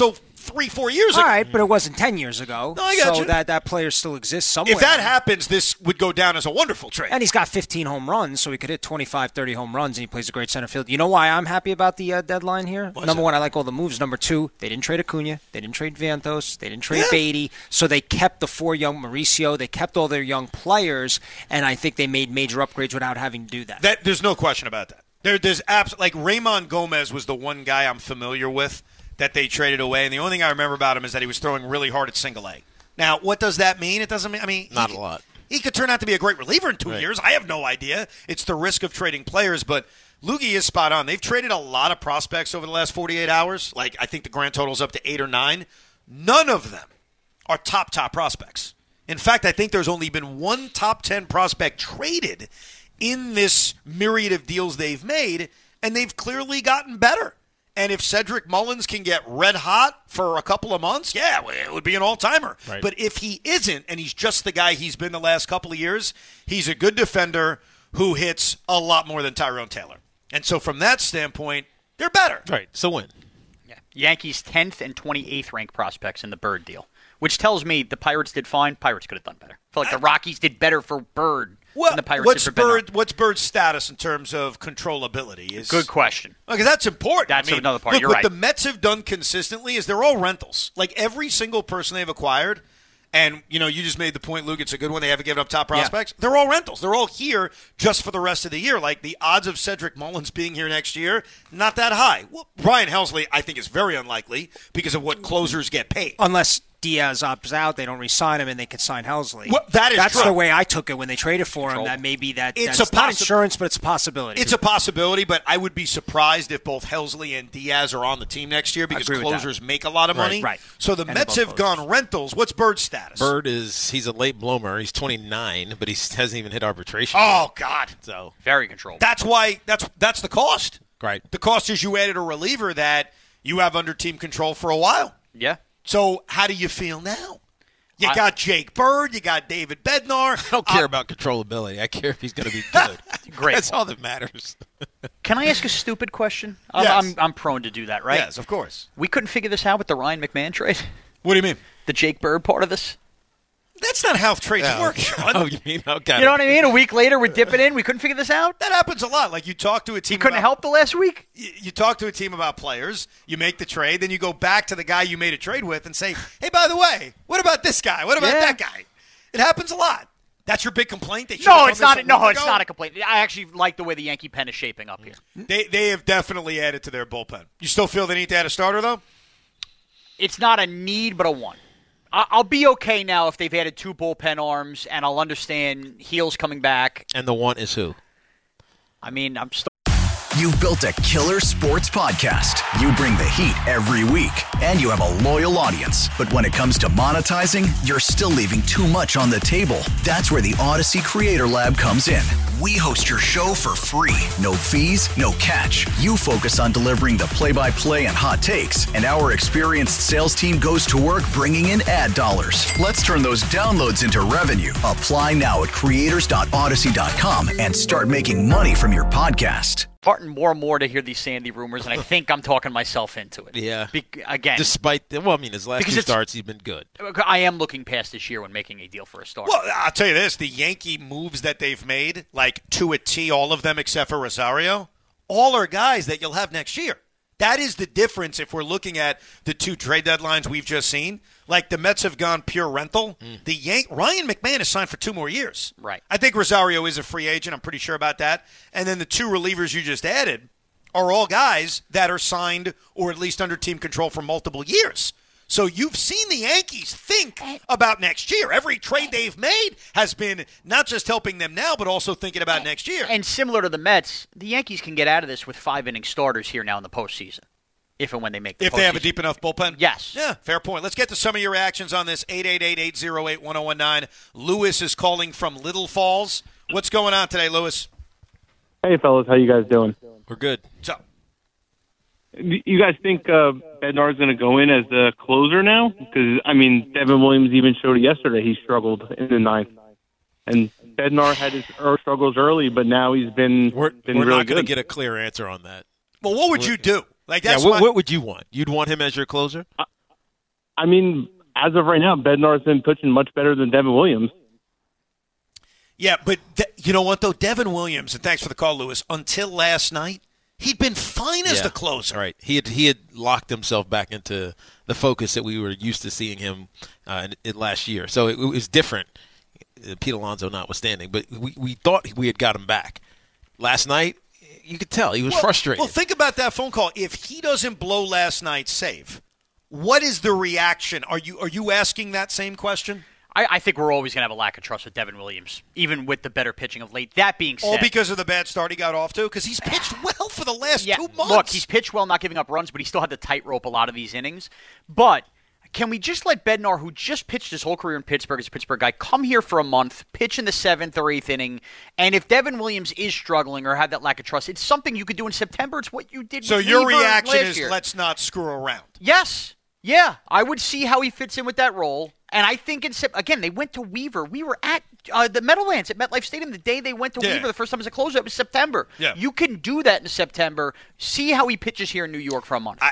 3-4 years ago. All right, but it wasn't 10 years ago. No, I got so you. that player still exists somewhere. If that happens, this would go down as a wonderful trade. And he's got 15 home runs, so he could hit 25, 30 home runs, and he plays a great center field. You know why I'm happy about the deadline here? Number one, I like all the moves. Number two, they didn't trade Acuna. They didn't trade Vientos. They didn't trade Beatty. So they kept the 4 young Mauricio. They kept all their young players, and I think they made major upgrades without having to do that. There's no question about that. There's like Raymond Gomez was the one guy I'm familiar with that they traded away, and the only thing I remember about him is that he was throwing really hard at single A. Now, what does that mean? It doesn't mean, not a lot. He could turn out to be a great reliever in 2 years. I have no idea. It's the risk of trading players, but Loogie is spot on. They've traded a lot of prospects over the last 48 hours. Like, I think the grand total's up to 8 or 9. None of them are top prospects. In fact, I think there's only been one top 10 prospect traded in this myriad of deals they've made, and they've clearly gotten better. And if Cedric Mullins can get red hot for a couple of months, yeah, it would be an all-timer. Right. But if he isn't, and he's just the guy he's been the last couple of years, he's a good defender who hits a lot more than Tyrone Taylor. And so from that standpoint, they're better. Right, so win. Yeah. Yankees 10th and 28th ranked prospects in the Bird deal, which tells me the Pirates did fine. Pirates could have done better. I feel like the Rockies did better for Bird than the Pirates did for Bednar. What's Bird's status in terms of controllability? Good question. Because that's important. That's another part. Look, You're what right. the Mets have done consistently is they're all rentals. Like every single person they've acquired, and you just made the point, Luke, it's a good one. They haven't given up top prospects. Yeah. They're all rentals. They're all here just for the rest of the year. Like the odds of Cedric Mullins being here next year, not that high. Well, Brian Helsley, I think, is very unlikely because of what closers get paid. Unless Diaz opts out, they don't re-sign him, and they can sign Helsley. Well, that's true. The way I took it when they traded for him. That maybe that's not insurance, but it's a possibility. It's a possibility, but I would be surprised if both Helsley and Diaz are on the team next year because closers make a lot of money. Right. So the Mets have gone rentals. What's Bird's status? Bird he's a late bloomer. He's 29, but he hasn't even hit arbitration. Oh God! So very controlled. That's why that's the cost. Right. The cost is you added a reliever that you have under team control for a while. Yeah. So how do you feel now? You got Jake Bird. You got David Bednar. I don't care about controllability. I care if he's going to be good. Great. That's all that matters. Can I ask a stupid question? Yes. I'm prone to do that, right? Yes, of course. We couldn't figure this out with the Ryan McMahon trade? What do you mean? The Jake Bird part of this? That's not how trades work, Sean. Oh, you mean? Okay. You know what I mean? A week later, we're dipping in. We couldn't figure this out? That happens a lot. Like you talk to a team. You couldn't help the last week? You talk to a team about players. You make the trade. Then you go back to the guy you made a trade with and say, hey, by the way, what about this guy? What about that guy? It happens a lot. That's your big complaint? No, it's not. No, it's not a complaint. I actually like the way the Yankee pen is shaping up here. They have definitely added to their bullpen. You still feel they need to add a starter, though? It's not a need, but a want. I'll be okay now if they've added 2 bullpen arms, and I'll understand Heels coming back. And the want is who? I mean, I'm still. You've built a killer sports podcast. You bring the heat every week, and you have a loyal audience. But when it comes to monetizing, you're still leaving too much on the table. That's where the Odyssey Creator Lab comes in. We host your show for free. No fees, no catch. You focus on delivering the play-by-play and hot takes, and our experienced sales team goes to work bringing in ad dollars. Let's turn those downloads into revenue. Apply now at creators.odyssey.com and start making money from your podcast. Starting more and more to hear these Sandy rumors, and I think I'm talking myself into it. Yeah. Again. Despite, his last 2 starts, he's been good. I am looking past this year when making a deal for a starter. Well, I'll tell you this. The Yankee moves that they've made, like to a T, all of them except for Rosario, all are guys that you'll have next year. That is the difference if we're looking at the 2 trade deadlines we've just seen. Like the Mets have gone pure rental. Ryan McMahon is signed for 2 more years. Right. I think Rosario is a free agent. I'm pretty sure about that. And then the 2 relievers you just added are all guys that are signed or at least under team control for multiple years. So you've seen the Yankees think about next year. Every trade they've made has been not just helping them now, but also thinking about next year. And similar to the Mets, the Yankees can get out of this with 5-inning starters here now in the postseason, if and when they make the postseason. If they have a deep enough bullpen? Yes. Yeah, fair point. Let's get to some of your reactions on this. 888-808-1019. Lewis is calling from Little Falls. What's going on today, Lewis? Hey, fellas. How you guys doing? We're good. So, you guys think Bednar is going to go in as the closer now? Because, Devin Williams even showed it yesterday. He struggled in the 9th. And Bednar had his struggles early, but now he's been We're really not going to good. get a clear answer on that. well, what would you do? What would you want? You'd want him as your closer? I mean, as of right now, Bednar's been pitching much better than Devin Williams. Yeah, but you know what, though? Devin Williams, and thanks for the call, Lewis, until last night, he'd been fine as the closer. Right. He had locked himself back into the focus that we were used to seeing him in last year. So it was different, Pete Alonso notwithstanding. But we thought we had got him back. Last night, you could tell he was frustrated. Well, think about that phone call. If he doesn't blow last night's save, what is the reaction? Are you asking that same question? I think we're always going to have a lack of trust with Devin Williams, even with the better pitching of late. That being said, all because of the bad start he got off to? Because he's pitched well for the last 2 months. Look, he's pitched well, not giving up runs, but he still had the tightrope a lot of these innings. But can we just let Bednar, who just pitched his whole career in Pittsburgh as a Pittsburgh guy, come here for a month, pitch in the 7th or 8th inning, and if Devin Williams is struggling or have that lack of trust, it's something you could do in September. It's what you did So with your Weaver reaction last is year. Let's not screw around. Yes. Yeah, I would see how he fits in with that role. And I think, again, they went to Weaver. We were at the Meadowlands at MetLife Stadium the day they went to Weaver the first time as a closer. It was September. Yeah. You can do that in September. See how he pitches here in New York for a month.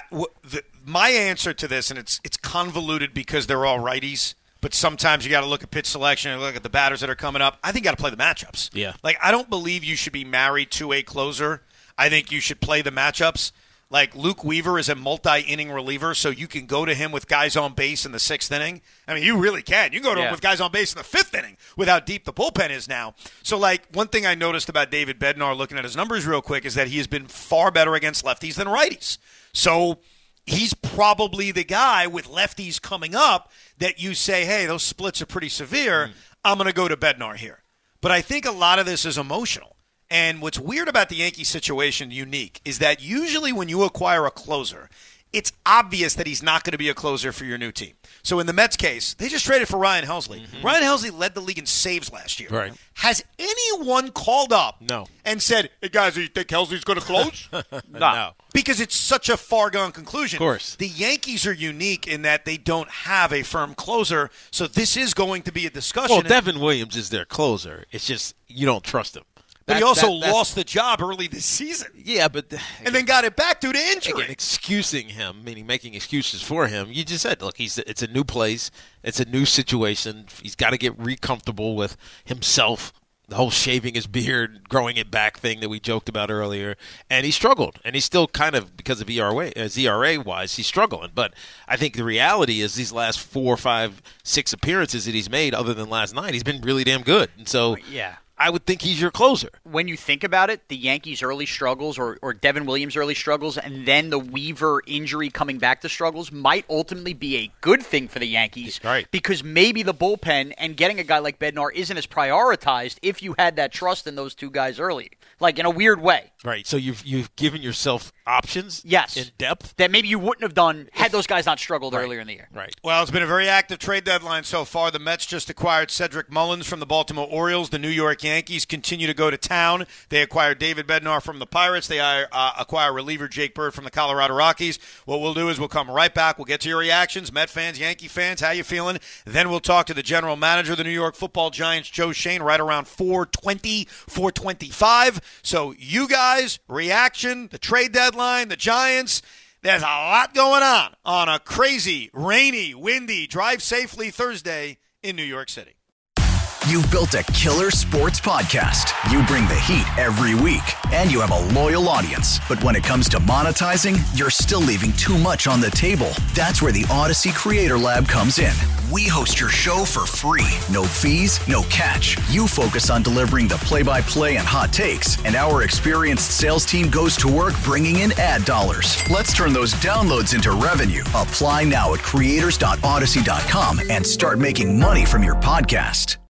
My answer to this, and it's convoluted because they're all righties, but sometimes you got to look at pitch selection and look at the batters that are coming up. I think you got to play the matchups. Yeah. Like, I don't believe you should be married to a closer. I think you should play the matchups. Like, Luke Weaver is a multi-inning reliever, so you can go to him with guys on base in the 6th inning. I mean, you really can. You can go to him with guys on base in the 5th inning with how deep the bullpen is now. So, like, one thing I noticed about David Bednar, looking at his numbers real quick, is that he has been far better against lefties than righties. So he's probably the guy with lefties coming up that you say, hey, those splits are pretty severe. I'm going to go to Bednar here. But I think a lot of this is emotional. And what's weird about the Yankee situation, unique, is that usually when you acquire a closer, it's obvious that he's not going to be a closer for your new team. So in the Mets case, they just traded for Ryan Helsley. Ryan Helsley led the league in saves last year. Right. Has anyone called up No. and said, hey, guys, do you think Helsley's going to close? No. Because it's such a far-gone conclusion. Of course. The Yankees are unique in that they don't have a firm closer, so this is going to be a discussion. Well, Devin Williams is their closer. It's just you don't trust him. But he also lost the job early this season. Yeah, but and then got it back due to injury. Again, excusing him, meaning making excuses for him. You just said, look, it's a new place. It's a new situation. He's got to get re-comfortable with himself. The whole shaving his beard, growing it back thing that we joked about earlier. And he struggled. And he's still kind of, because of ERA-wise, he's struggling. But I think the reality is these last 4, 5, 6 appearances that he's made, other than last night, he's been really damn good. And so I would think he's your closer. When you think about it, the Yankees' early struggles or Devin Williams' early struggles and then the Weaver injury coming back to struggles might ultimately be a good thing for the Yankees. Right. Because maybe the bullpen and getting a guy like Bednar isn't as prioritized if you had that trust in those two guys early. Like, in a weird way. Right. So you've given yourself options in depth that maybe you wouldn't have done had those guys not struggled earlier in the year. Right. Well, it's been a very active trade deadline so far. The Mets just acquired Cedric Mullins from the Baltimore Orioles. The New York Yankees continue to go to town. They acquired David Bednar from the Pirates. They acquire reliever Jake Bird from the Colorado Rockies. What we'll do is we'll come right back. We'll get to your reactions. Met fans, Yankee fans, how you feeling? Then we'll talk to the general manager of the New York Football Giants, Joe Shane, right around 4:20, 4:25. So you guys, reaction, the trade deadline, the Giants. There's a lot going on a crazy, rainy, windy, drive safely Thursday in New York City. You've built a killer sports podcast. You bring the heat every week, and you have a loyal audience. But when it comes to monetizing, you're still leaving too much on the table. That's where the Odyssey Creator Lab comes in. We host your show for free. No fees, no catch. You focus on delivering the play-by-play and hot takes, and our experienced sales team goes to work bringing in ad dollars. Let's turn those downloads into revenue. Apply now at creators.odyssey.com and start making money from your podcast.